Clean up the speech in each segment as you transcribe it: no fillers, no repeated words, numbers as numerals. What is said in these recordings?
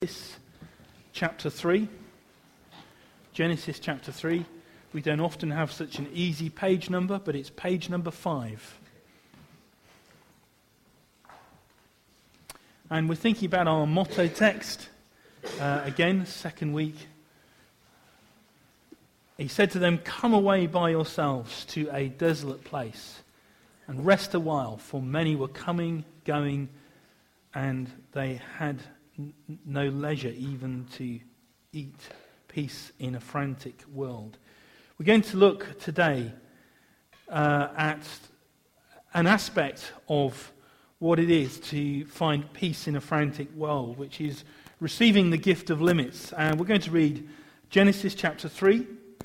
Genesis chapter 3. Genesis chapter 3. We don't often have such an easy page number, but it's page number 5. And we're thinking about our motto text. Again, second week. He said to them, "Come away by yourselves to a desolate place and rest a while, for many were coming, going, and they had no leisure even to eat. Peace in a frantic world." We're going to look today at an aspect of what it is to find peace in a frantic world, which is receiving the gift of limits. And we're going to read Genesis chapter 3,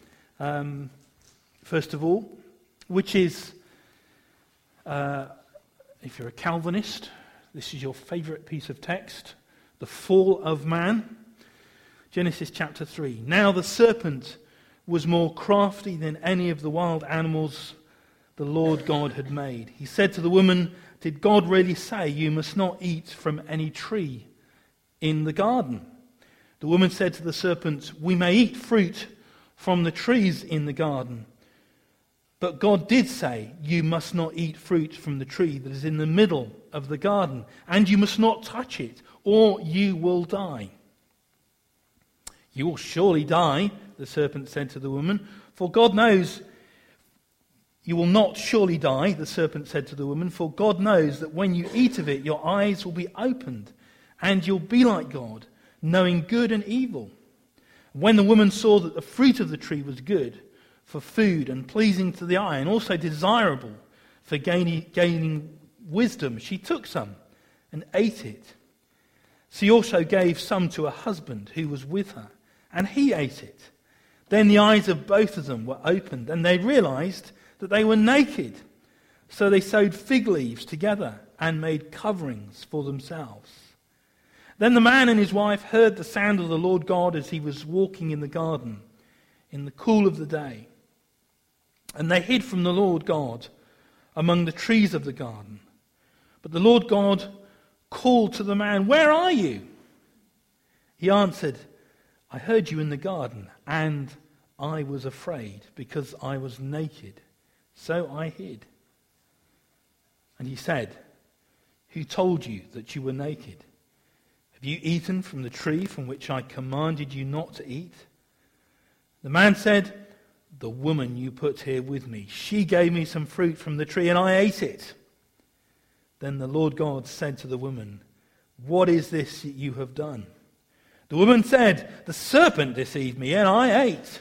first of all, which is, if you're a Calvinist, this is your favourite piece of text, the fall of man. Genesis chapter 3. "Now the serpent was more crafty than any of the wild animals the Lord God had made. He said to the woman, 'Did God really say you must not eat from any tree in the garden?' The woman said to the serpent, 'We may eat fruit from the trees in the garden. But God did say, you must not eat fruit from the tree that is in the middle of the garden, and you must not touch it, or you will die.' 'You will surely die,' the serpent said to the woman, 'for God knows.' 'You will not surely die,' the serpent said to the woman, 'for God knows that when you eat of it, your eyes will be opened, and you'll be like God, knowing good and evil.' When the woman saw that the fruit of the tree was good for food and pleasing to the eye, and also desirable for gaining wisdom, she took some and ate it. She also gave some to her husband who was with her, and he ate it. Then the eyes of both of them were opened, and they realized that they were naked. So they sewed fig leaves together and made coverings for themselves. Then the man and his wife heard the sound of the Lord God as he was walking in the garden in the cool of the day. And they hid from the Lord God among the trees of the garden. But the Lord God called to the man, 'Where are you?' He answered, 'I heard you in the garden, and I was afraid because I was naked, so I hid.' And he said, 'Who told you that you were naked? Have you eaten from the tree from which I commanded you not to eat?' The man said, 'The woman you put here with me, she gave me some fruit from the tree, and I ate it.' Then the Lord God said to the woman, 'What is this that you have done?' The woman said, 'The serpent deceived me, and I ate.'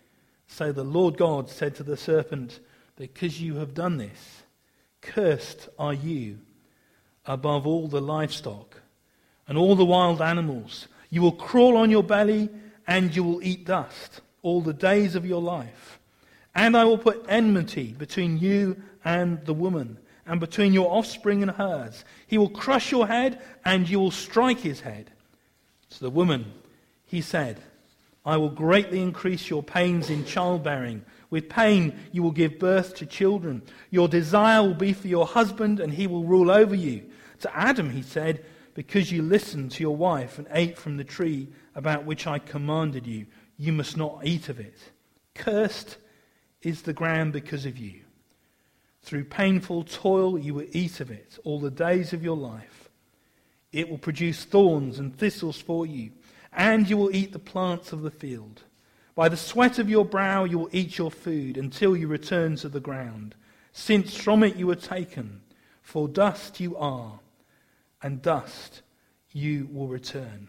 So the Lord God said to the serpent, 'Because you have done this, cursed are you above all the livestock and all the wild animals. You will crawl on your belly, and you will eat dust all the days of your life. And I will put enmity between you and the woman, and between your offspring and hers. He will crush your head, and you will strike his head.' To the woman he said, 'I will greatly increase your pains in childbearing. With pain you will give birth to children. Your desire will be for your husband, and he will rule over you.' To Adam he said, 'Because you listened to your wife and ate from the tree about which I commanded you, you must not eat of it. Cursed is the ground because of you. Through painful toil you will eat of it all the days of your life. It will produce thorns and thistles for you, and you will eat the plants of the field. By the sweat of your brow you will eat your food until you return to the ground, since from it you were taken. For dust you are, and dust you will return.'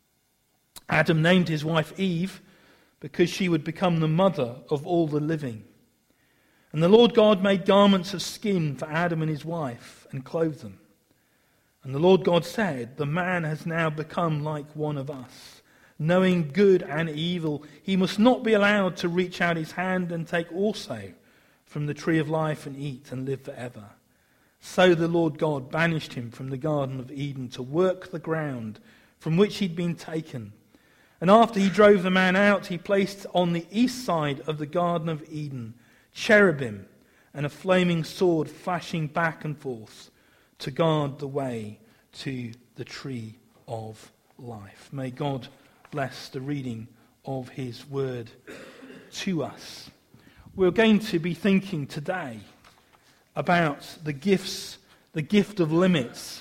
Adam named his wife Eve, because she would become the mother of all the living. And the Lord God made garments of skin for Adam and his wife and clothed them. And the Lord God said, 'The man has now become like one of us, knowing good and evil. He must not be allowed to reach out his hand and take also from the tree of life and eat and live forever.' So the Lord God banished him from the Garden of Eden to work the ground from which he'd been taken. And after he drove the man out, he placed on the east side of the Garden of Eden cherubim and a flaming sword flashing back and forth to guard the way to the tree of life. May God bless the reading of his word to us. We're going to be thinking today about the gift of limits.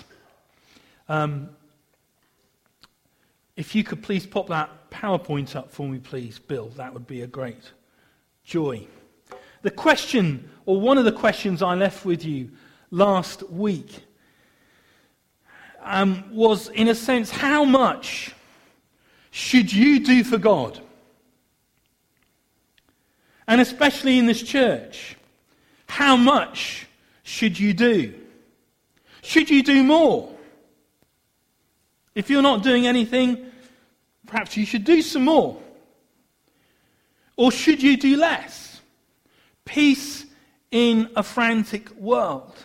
If you could please pop that PowerPoint up for me, please, Bill, that would be a great joy. The question, or one of the questions I left with you last week, was, in a sense, how much should you do for God? And especially in this church, how much should you do? Should you do more? If you're not doing anything, perhaps you should do some more. Or should you do less? Peace in a frantic world.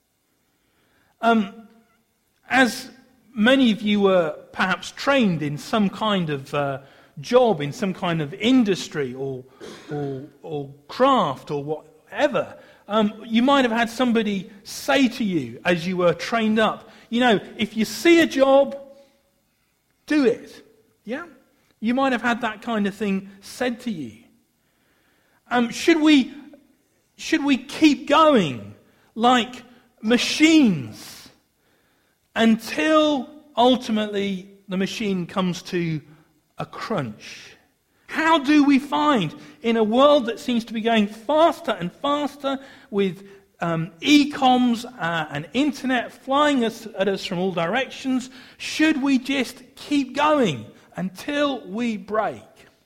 As many of you were perhaps trained in some kind of job, in some kind of industry or craft or whatever, you might have had somebody say to you as you were trained up, if you see a job, do it. Yeah? You might have had that kind of thing said to you. Should we keep going like machines until ultimately the machine comes to a crunch? How do we find, in a world that seems to be going faster and faster with e-coms and internet flying at us from all directions, should we just keep going until we break?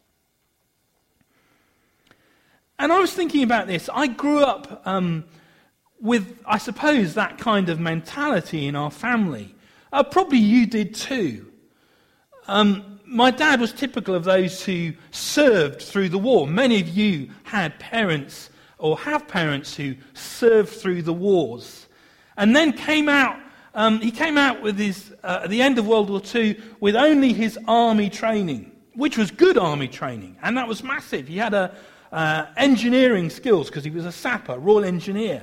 And I was thinking about this. I grew up with, I suppose, that kind of mentality in our family. Probably you did too. My dad was typical of those who served through the war. Many of you had parents or have parents who served through the wars. And then he came out with his, at the end of World War II, with only his army training, which was good army training. And that was massive. He had engineering skills because he was a sapper, Royal Engineer.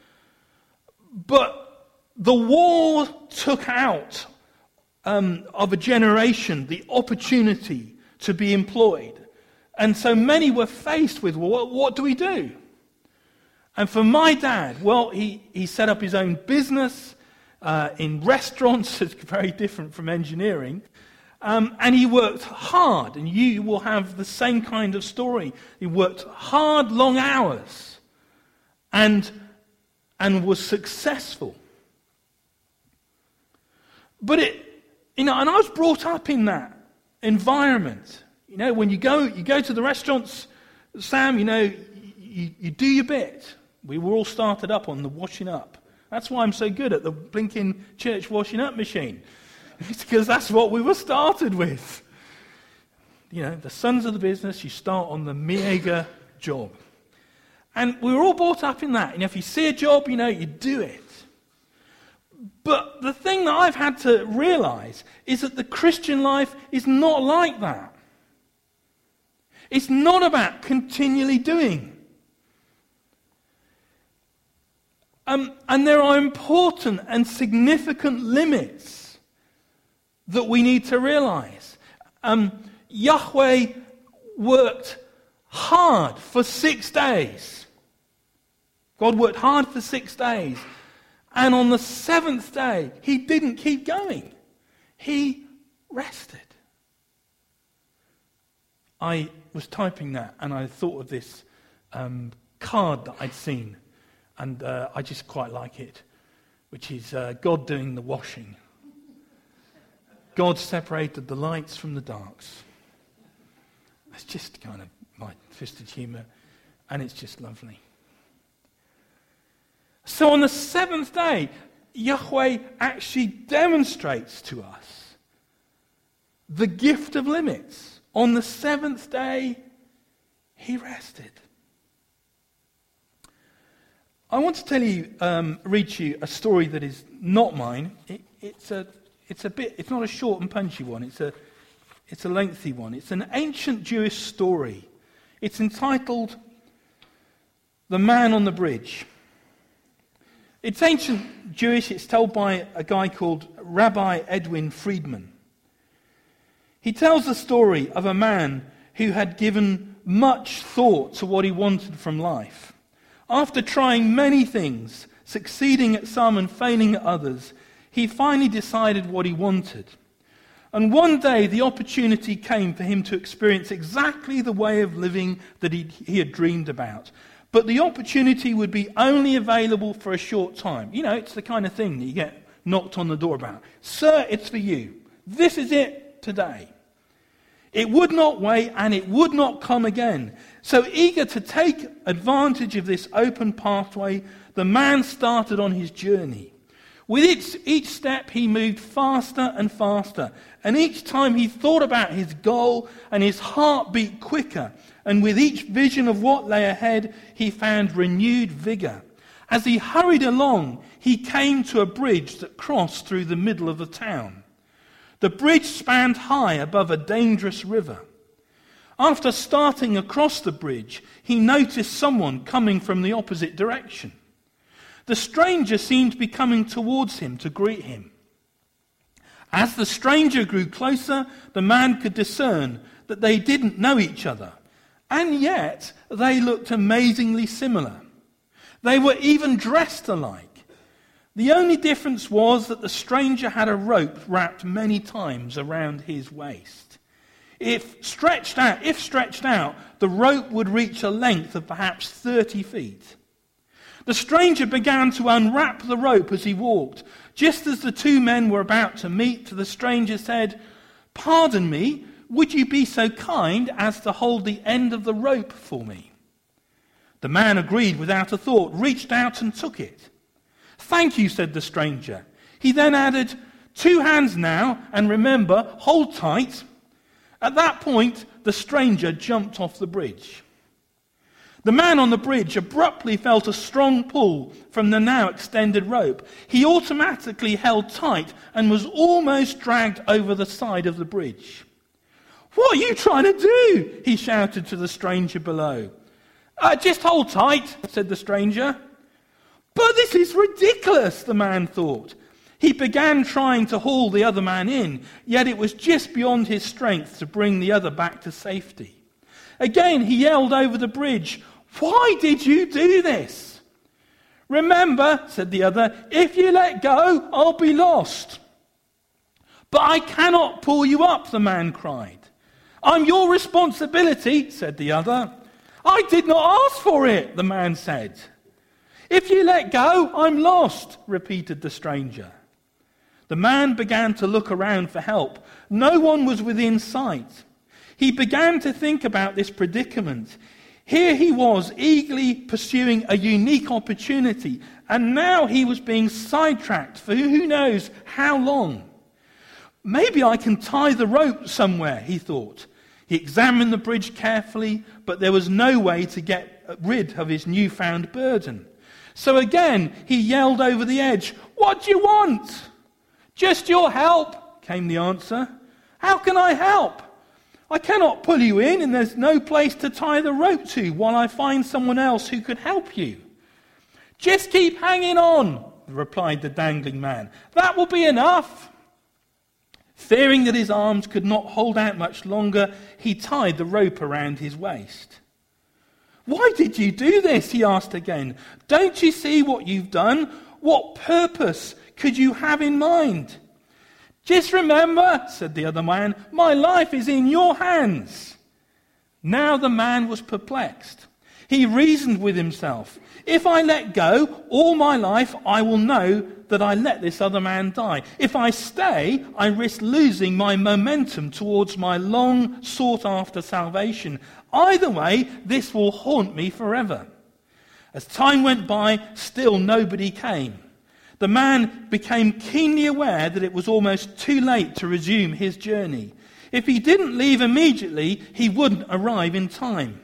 But the war took out of a generation the opportunity to be employed. And so many were faced with, well, what do we do? And for my dad, well, he set up his own business in restaurants. It's very different from engineering. And he worked hard, and you will have the same kind of story. He worked hard, long hours, and was successful. But and I was brought up in that environment. When you go to the restaurants, Sam, you do your bit. We were all started up on the washing up. That's why I'm so good at the blinking church washing up machine. It's because that's what we were started with. The sons of the business, you start on the mega job. And we were all brought up in that. If you see a job, you do it. But the thing that I've had to realize is that the Christian life is not like that. It's not about continually doing. And there are important and significant limits that we need to realize. Yahweh worked hard for 6 days. God worked hard for 6 days. And on the 7th day, he didn't keep going. He rested. I was typing that and I thought of this card that I'd seen. And I just quite like it, which is God doing the washing. God separated the lights from the darks. That's just kind of my twisted humour, and it's just lovely. So on the 7th day, Yahweh actually demonstrates to us the gift of limits. On the 7th day, he rested. I want to tell you, read to you a story that is not mine. It's not a short and punchy one. It's a lengthy one. It's an ancient Jewish story. It's entitled "The Man on the Bridge." It's ancient Jewish. It's told by a guy called Rabbi Edwin Friedman. He tells the story of a man who had given much thought to what he wanted from life. After trying many things, succeeding at some and failing at others, he finally decided what he wanted. And one day the opportunity came for him to experience exactly the way of living that he had dreamed about. But the opportunity would be only available for a short time. You know, it's the kind of thing that you get knocked on the door about. Sir, it's for you. This is it today. It would not wait and it would not come again. So eager to take advantage of this open pathway, the man started on his journey. With each step he moved faster and faster, and each time he thought about his goal and his heart beat quicker, and with each vision of what lay ahead he found renewed vigor. As he hurried along, he came to a bridge that crossed through the middle of the town. The bridge spanned high above a dangerous river. After starting across the bridge, he noticed someone coming from the opposite direction. The stranger seemed to be coming towards him to greet him. As the stranger grew closer, the man could discern that they didn't know each other, and yet they looked amazingly similar. They were even dressed alike. The only difference was that the stranger had a rope wrapped many times around his waist. If stretched out, the rope would reach a length of perhaps 30 feet. The stranger began to unwrap the rope as he walked. Just as the two men were about to meet, the stranger said, "Pardon me, would you be so kind as to hold the end of the rope for me?" The man agreed without a thought, reached out and took it. "Thank you," said the stranger. He then added, "2 hands now, and remember, hold tight." At that point, the stranger jumped off the bridge. The man on the bridge abruptly felt a strong pull from the now extended rope. He automatically held tight and was almost dragged over the side of the bridge. "What are you trying to do?" he shouted to the stranger below. "Just hold tight," said the stranger. "But this is ridiculous," the man thought. He began trying to haul the other man in, yet it was just beyond his strength to bring the other back to safety. Again he yelled over the bridge, "Why did you do this?" "Remember," said the other, "if you let go, I'll be lost." "But I cannot pull you up," the man cried. "I'm your responsibility," said the other. "I did not ask for it," the man said. "If you let go, I'm lost," repeated the stranger. The man began to look around for help. No one was within sight. He began to think about this predicament. Here he was, eagerly pursuing a unique opportunity, and now he was being sidetracked for who knows how long. "Maybe I can tie the rope somewhere," he thought. He examined the bridge carefully, but there was no way to get rid of his newfound burden. So again he yelled over the edge, "What do you want?" "Just your help," came the answer. "How can I help? I cannot pull you in, and there's no place to tie the rope to while I find someone else who could help you." "Just keep hanging on," replied the dangling man. "That will be enough." Fearing that his arms could not hold out much longer, he tied the rope around his waist. "Why did you do this?" he asked again. "Don't you see what you've done? What purpose could you have in mind?" "Just remember," said the other man, "my life is in your hands." Now the man was perplexed. He reasoned with himself, "If I let go, all my life I will know that I let this other man die. If I stay, I risk losing my momentum towards my long sought-after salvation. Either way, this will haunt me forever." As time went by, still nobody came. The man became keenly aware that it was almost too late to resume his journey. If he didn't leave immediately, he wouldn't arrive in time.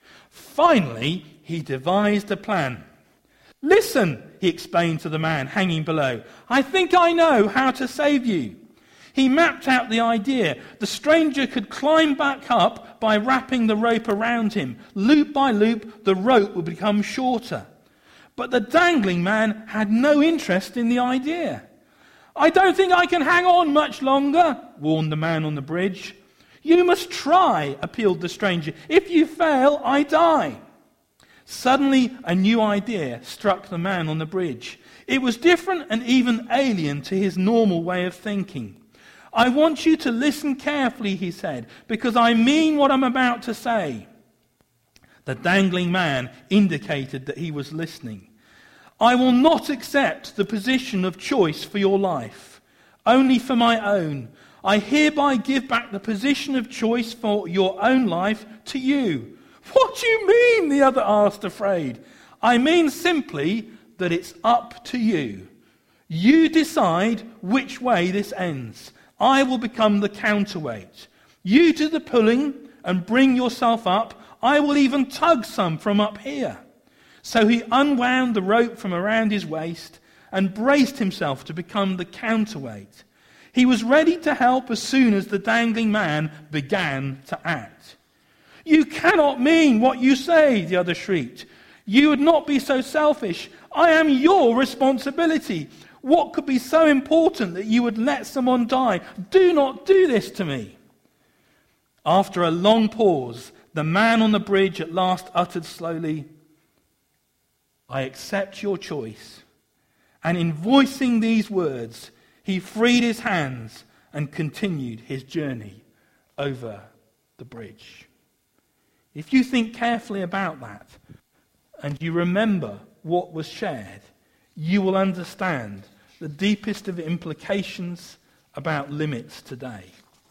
Finally, he devised a plan. "Listen," he explained to the man hanging below, "I think I know how to save you." He mapped out the idea. The stranger could climb back up by wrapping the rope around him. Loop by loop, the rope would become shorter. But the dangling man had no interest in the idea. "I don't think I can hang on much longer," warned the man on the bridge. You must try, appealed the stranger. If you fail, I die. Suddenly, a new idea struck the man on the bridge. It was different and even alien to his normal way of thinking. I want you to listen carefully, he said, because I mean what I'm about to say. The dangling man indicated that he was listening. I will not accept the position of choice for your life, only for my own. I hereby give back the position of choice for your own life to you. What do you mean? The other asked, afraid. I mean simply that it's up to you. You decide which way this ends. I will become the counterweight. You do the pulling and bring yourself up. I will even tug some from up here. So he unwound the rope from around his waist and braced himself to become the counterweight. He was ready to help as soon as the dangling man began to act. You cannot mean what you say, the other shrieked. You would not be so selfish. I am your responsibility. What could be so important that you would let someone die? Do not do this to me. After a long pause, the man on the bridge at last uttered slowly, I accept your choice. And in voicing these words, he freed his hands and continued his journey over the bridge. If you think carefully about that and you remember what was shared, you will understand the deepest of implications about limits today.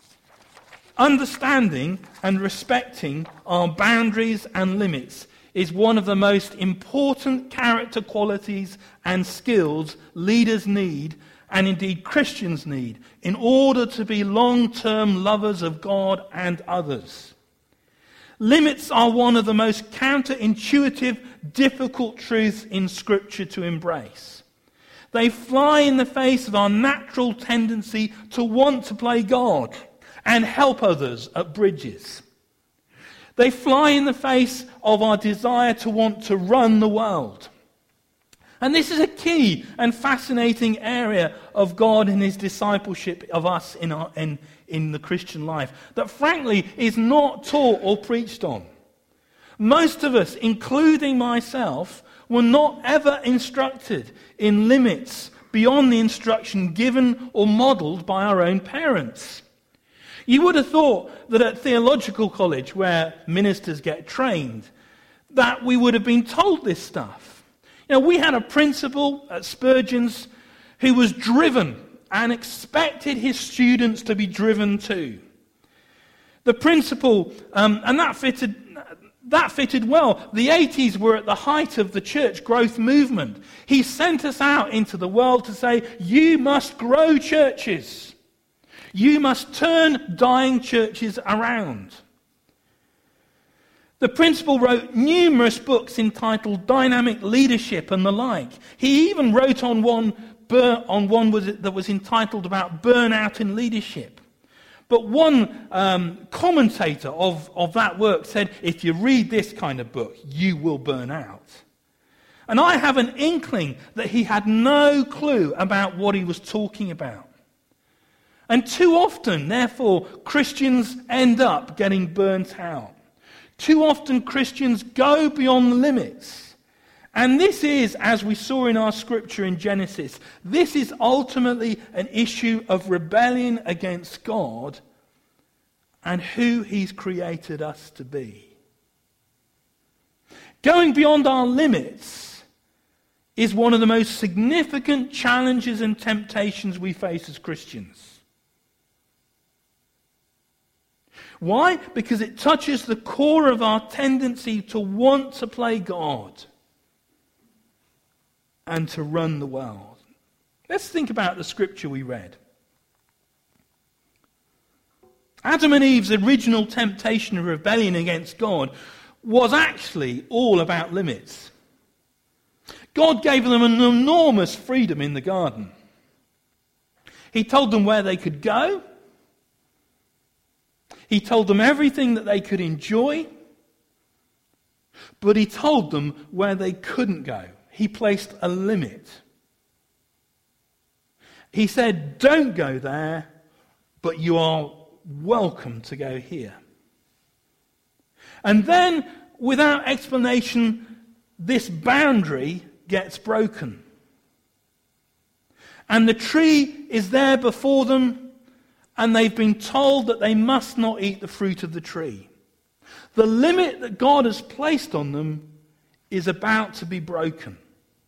Understanding and respecting our boundaries and limits is one of the most important character qualities and skills leaders need, and indeed Christians need, in order to be long-term lovers of God and others. Limits are one of the most counterintuitive, difficult truths in Scripture to embrace. They fly in the face of our natural tendency to want to play God and help others at bridges. They fly in the face of our desire to want to run the world. And this is a key and fascinating area of God and his discipleship of us in the Christian life that frankly is not taught or preached on. Most of us, including myself, were not ever instructed in limits beyond the instruction given or modelled by our own parents. You would have thought that at theological college, where ministers get trained, that we would have been told this stuff. You know, we had a principal at Spurgeon's who was driven and expected his students to be driven too. The principal, and that fitted well. The 80s were at the height of the church growth movement. He sent us out into the world to say, you must grow churches. You must turn dying churches around. The principal wrote numerous books entitled Dynamic Leadership and the like. He even wrote on one that was entitled about burnout in leadership. But one commentator of that work said, if you read this kind of book, you will burn out. And I have an inkling that he had no clue about what he was talking about. And too often, therefore, Christians end up getting burnt out. Too often Christians go beyond the limits. And this is, as we saw in our scripture in Genesis, this is ultimately an issue of rebellion against God and who he's created us to be. Going beyond our limits is one of the most significant challenges and temptations we face as Christians. Why? Because it touches the core of our tendency to want to play God and to run the world. Let's think about the scripture we read. Adam and Eve's original temptation of rebellion against God was actually all about limits. God gave them an enormous freedom in the garden. He told them where they could go. He told them everything that they could enjoy, but he told them where they couldn't go. He placed a limit. He said, don't go there, but you are welcome to go here. And then, without explanation, this boundary gets broken. And the tree is there before them, and they've been told that they must not eat the fruit of the tree. The limit that God has placed on them is about to be broken.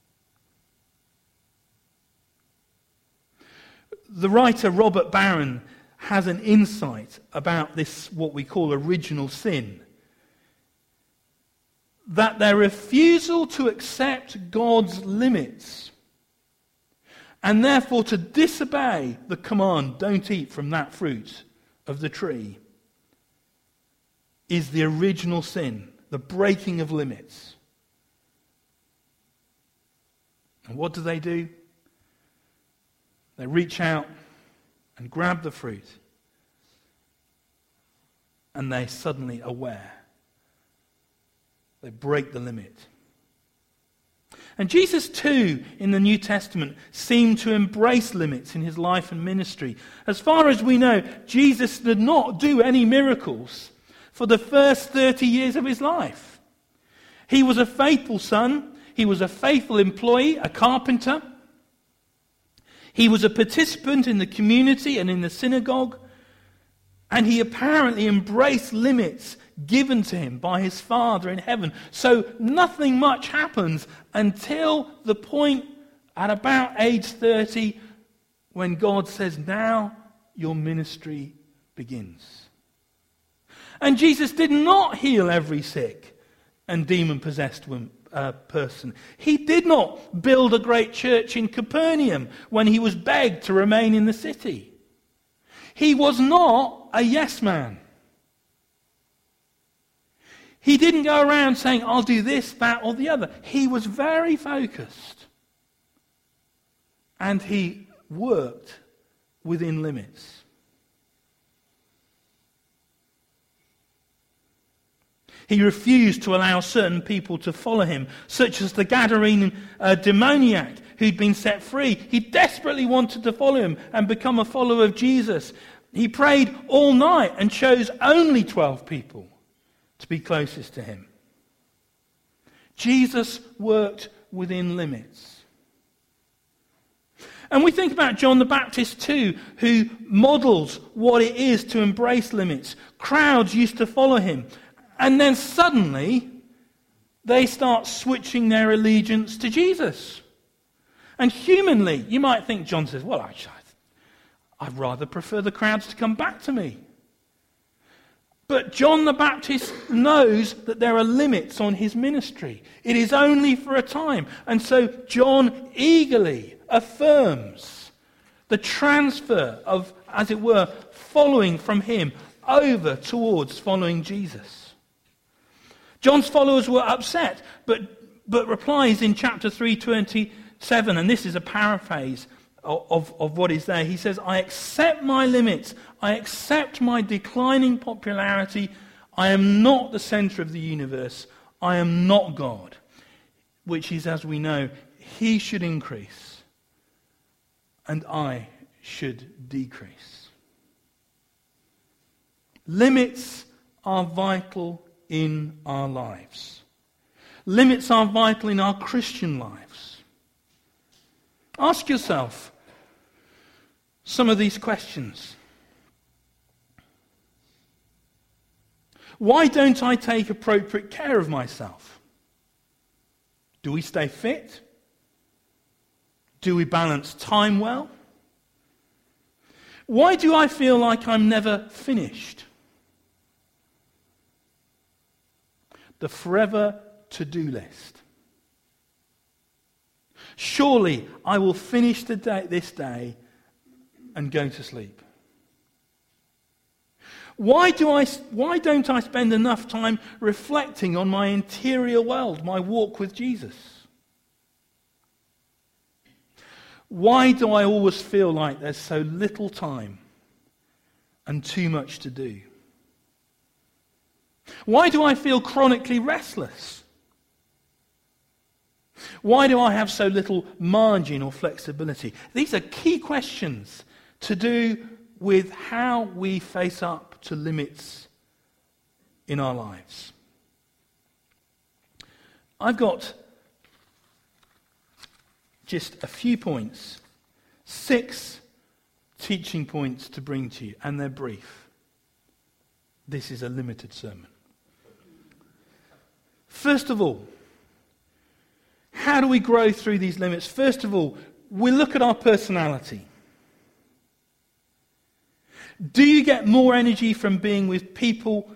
The writer Robert Barron has an insight about this, what we call original sin. That their refusal to accept God's limits and therefore to disobey the command, don't eat from that fruit of the tree, is the original sin, the breaking of limits. And what do? They reach out and grab the fruit, and they're suddenly aware. They break the limit. And Jesus too, in the New Testament, seemed to embrace limits in his life and ministry. As far as we know, Jesus did not do any miracles for the first 30 years of his life. He was a faithful son. He was a faithful employee, a carpenter. He was a participant in the community and in the synagogue. And he apparently embraced limits given to him by his Father in heaven. So nothing much happens until the point at about age 30 when God says, now your ministry begins. And Jesus did not heal every sick and demon-possessed person. He did not build a great church in Capernaum when he was begged to remain in the city. He was not a yes man. He didn't go around saying, I'll do this, that, or the other. He was very focused. And he worked within limits. He refused to allow certain people to follow him, such as the Gadarene demoniac who'd been set free. He desperately wanted to follow him and become a follower of Jesus. He prayed all night and chose only 12 people to be closest to him. Jesus worked within limits. And we think about John the Baptist too, who models what it is to embrace limits. Crowds used to follow him. And then suddenly, they start switching their allegiance to Jesus. And humanly, you might think, John says, well, I'd rather prefer the crowds to come back to me. But John the Baptist knows that there are limits on his ministry. It is only for a time. And so John eagerly affirms the transfer of, as it were, following from him over towards following Jesus. John's followers were upset, but replies in chapter 3:27, and this is a paraphrase of what is there. He says, I accept my limits. I accept my declining popularity. I am not the center of the universe. I am not God. Which is, as we know, he should increase and I should decrease. Limits are vital in our lives. Limits are vital in our Christian lives. Ask yourself some of these questions. Why don't I take appropriate care of myself? Do we stay fit? Do we balance time well? Why do I feel like I'm never finished? The forever to-do list. Surely I will finish this day and go to sleep. Why don't I spend enough time reflecting on my interior world, my walk with Jesus? Why do I always feel like there's so little time and too much to do? Why do I feel chronically restless? Why do I have so little margin or flexibility? These are key questions to do with how we face up to limits in our lives. I've got just a few points, 6 teaching points to bring to you, and they're brief. This is a limited sermon. First of all, how do we grow through these limits? First of all, we look at our personality. Do you get more energy from being with people,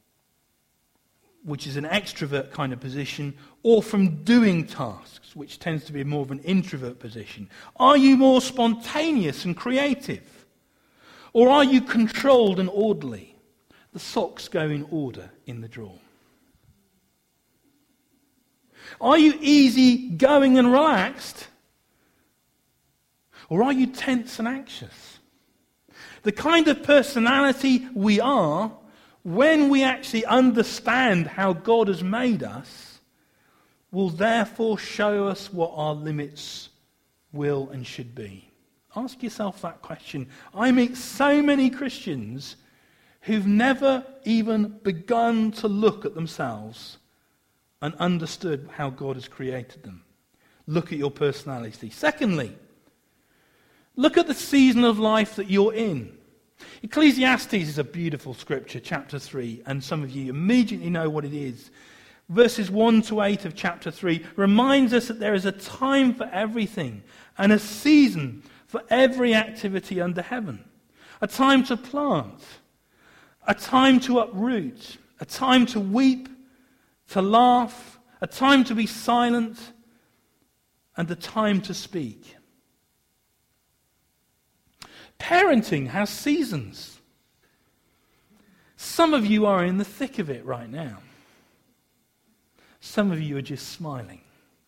which is an extrovert kind of position, or from doing tasks, which tends to be more of an introvert position? Are you more spontaneous and creative? Or are you controlled and orderly? The socks go in order in the drawer. Are you easy-going and relaxed? Or are you tense and anxious? The kind of personality we are, when we actually understand how God has made us, will therefore show us what our limits will and should be. Ask yourself that question. I meet so many Christians who've never even begun to look at themselves and understood how God has created them. Look at your personality. Secondly, look at the season of life that you're in. Ecclesiastes is a beautiful scripture, chapter 3, and some of you immediately know what it is. Verses 1 to 8 of chapter 3 reminds us that there is a time for everything and a season for every activity under heaven. A time to plant, a time to uproot, a time to weep, to laugh, a time to be silent, and a time to speak. Parenting has seasons. Some of you are in the thick of it right now. Some of you are just smiling.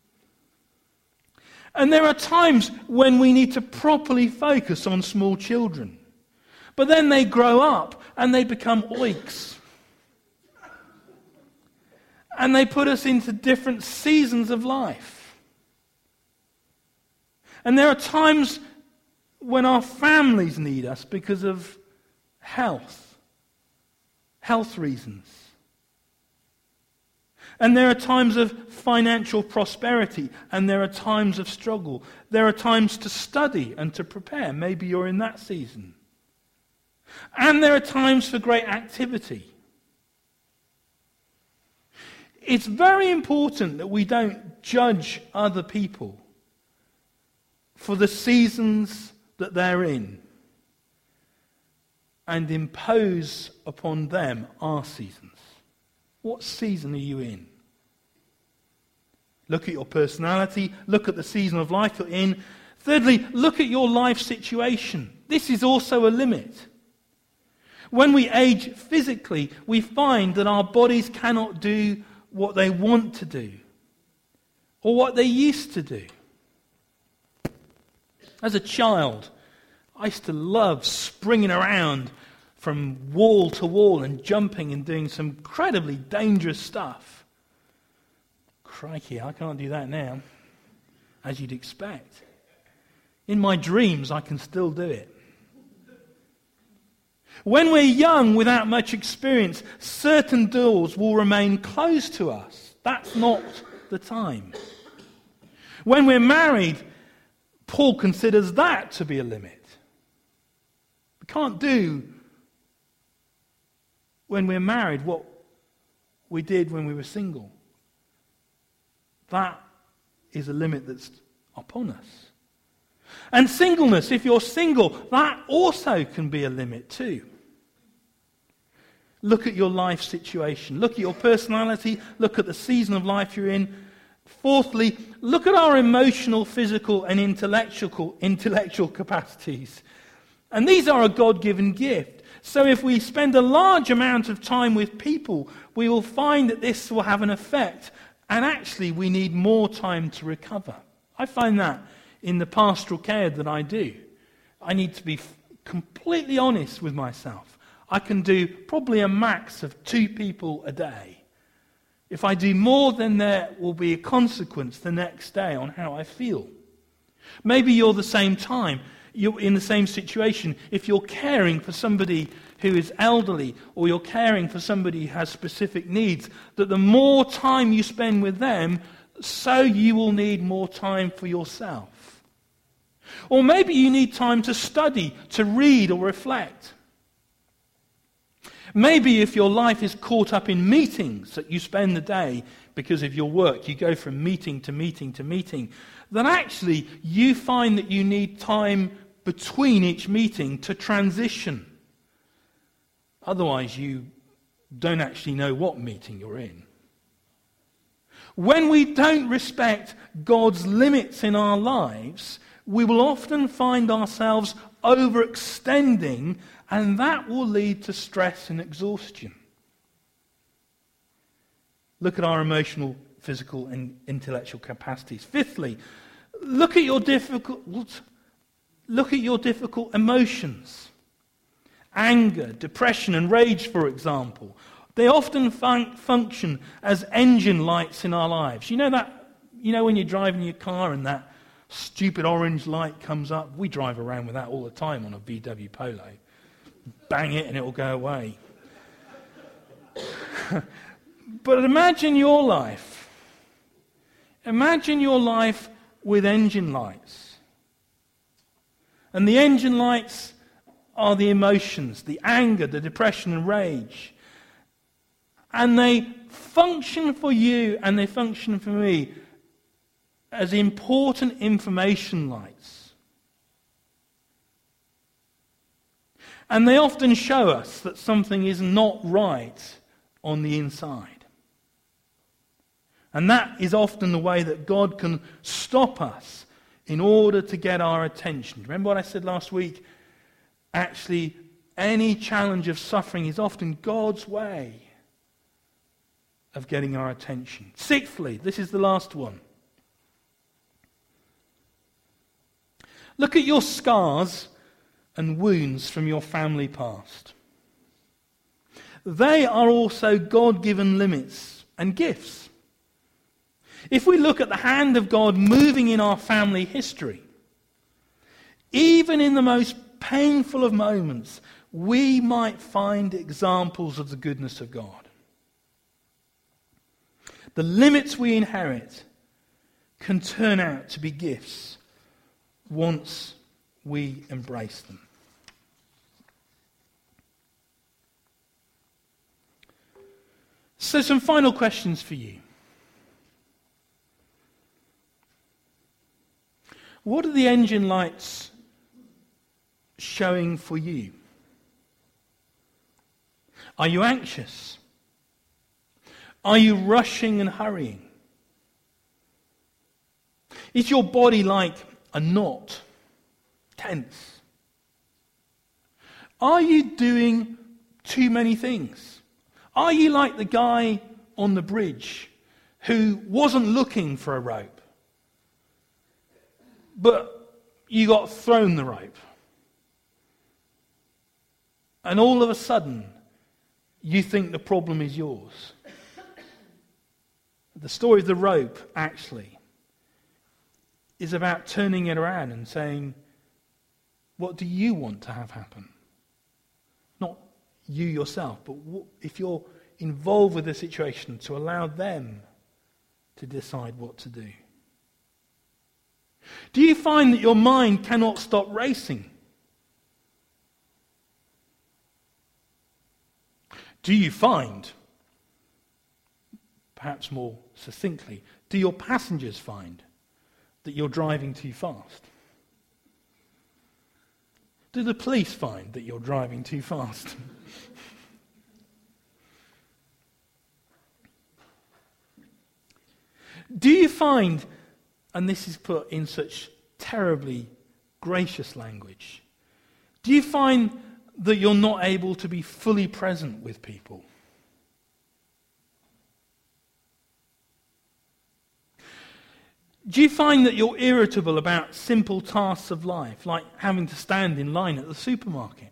And there are times when we need to properly focus on small children. But then they grow up and they become oiks. And they put us into different seasons of life. And there are times when our families need us because of health reasons. And there are times of financial prosperity, and there are times of struggle. There are times to study and to prepare. Maybe you're in that season. And there are times for great activity. It's very important that we don't judge other people for the seasons that they're in and impose upon them our seasons. What season are you in? Look at your personality. Look at the season of life you're in. Thirdly, look at your life situation. This is also a limit. When we age physically, we find that our bodies cannot do what they want to do or what they used to do. As a child, I used to love springing around from wall to wall and jumping and doing some incredibly dangerous stuff. Crikey, I can't do that now, as you'd expect. In my dreams, I can still do it. When we're young, without much experience, certain doors will remain closed to us. That's not the time. When we're married, Paul considers that to be a limit. We can't do, when we're married, what we did when we were single. That is a limit that's upon us. And singleness, if you're single, that also can be a limit too. Look at your life situation. Look at your personality. Look at the season of life you're in. Fourthly, look at our emotional, physical, and intellectual capacities. And these are a God-given gift. So if we spend a large amount of time with people, we will find that this will have an effect. And actually, we need more time to recover. I find that in the pastoral care that I do. I need to be completely honest with myself. I can do probably a max of 2 people a day. If I do more, then there will be a consequence the next day on how I feel. Maybe you're the same time. You're in the same situation. If you're caring for somebody who is elderly, or you're caring for somebody who has specific needs, that the more time you spend with them, so you will need more time for yourself. Or maybe you need time to study, to read or reflect. Maybe if your life is caught up in meetings that you spend the day because of your work, you go from meeting to meeting to meeting, then actually you find that you need time between each meeting to transition. Otherwise you don't actually know what meeting you're in. When we don't respect God's limits in our lives, we will often find ourselves overextending, and that will lead to stress and exhaustion. Look at our emotional, physical, and intellectual capacities. Fifthly, look at your difficult emotions. Anger, depression, and rage, for example. They often function as engine lights in our lives. You know when you're driving your car and that stupid orange light comes up? We drive around with that all the time on a VW Polo. Bang it and it will go away. But imagine your life. Imagine your life with engine lights. And the engine lights are the emotions, the anger, the depression and rage. And they function for you and they function for me as important information lights. And they often show us that something is not right on the inside. And that is often the way that God can stop us in order to get our attention. Remember what I said last week? Actually, any challenge of suffering is often God's way of getting our attention. Sixthly, this is the last one. Look at your scars and wounds from your family past. They are also God-given limits and gifts. If we look at the hand of God moving in our family history, even in the most painful of moments, we might find examples of the goodness of God. The limits we inherit can turn out to be gifts once we embrace them. So some final questions for you. What are the engine lights showing for you? Are you anxious? Are you rushing and hurrying? Is your body like a knot, tense? Are you doing too many things? Are you like the guy on the bridge who wasn't looking for a rope, but you got thrown the rope? And all of a sudden, you think the problem is yours. The story of the rope, actually, is about turning it around and saying, what do you want to have happen? Not you yourself, but if you're involved with the situation, to allow them to decide what to do. Do you find that your mind cannot stop racing? Do you find, perhaps more succinctly, do your passengers find that you're driving too fast? Do the police find that you're driving too fast? Do you find, and this is put in such terribly gracious language, do you find that you're not able to be fully present with people? Do you find that you're irritable about simple tasks of life, like having to stand in line at the supermarket?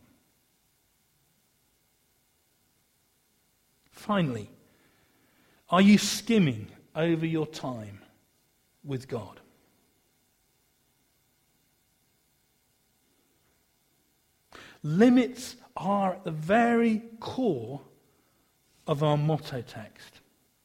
Finally, are you skimming over your time with God? Limits are at the very core of our motto text.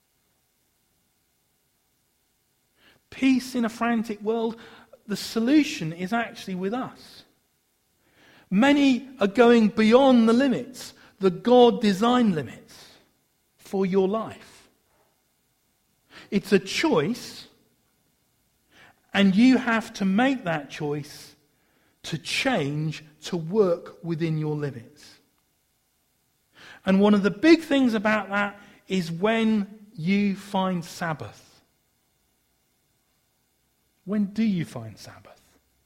Peace in a frantic world, the solution is actually with us. Many are going beyond the limits, the God-designed limits for your life. It's a choice, and you have to make that choice to change, to work within your limits. And one of the big things about that is when you find Sabbath. When do you find Sabbath?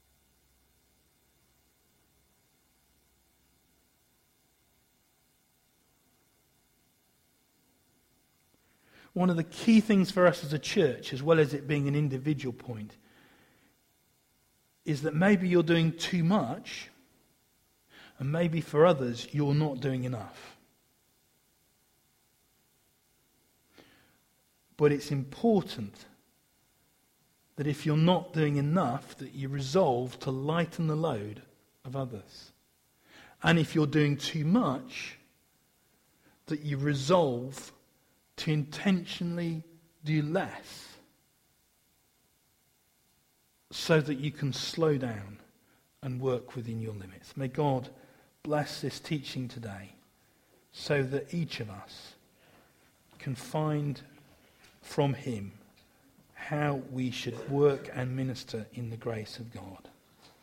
One of the key things for us as a church, as well as it being an individual point, is that maybe you're doing too much, and maybe for others you're not doing enough. But it's important that if you're not doing enough, that you resolve to lighten the load of others. And if you're doing too much, that you resolve to intentionally do less so that you can slow down and work within your limits. May God bless this teaching today so that each of us can find from him how we should work and minister in the grace of God.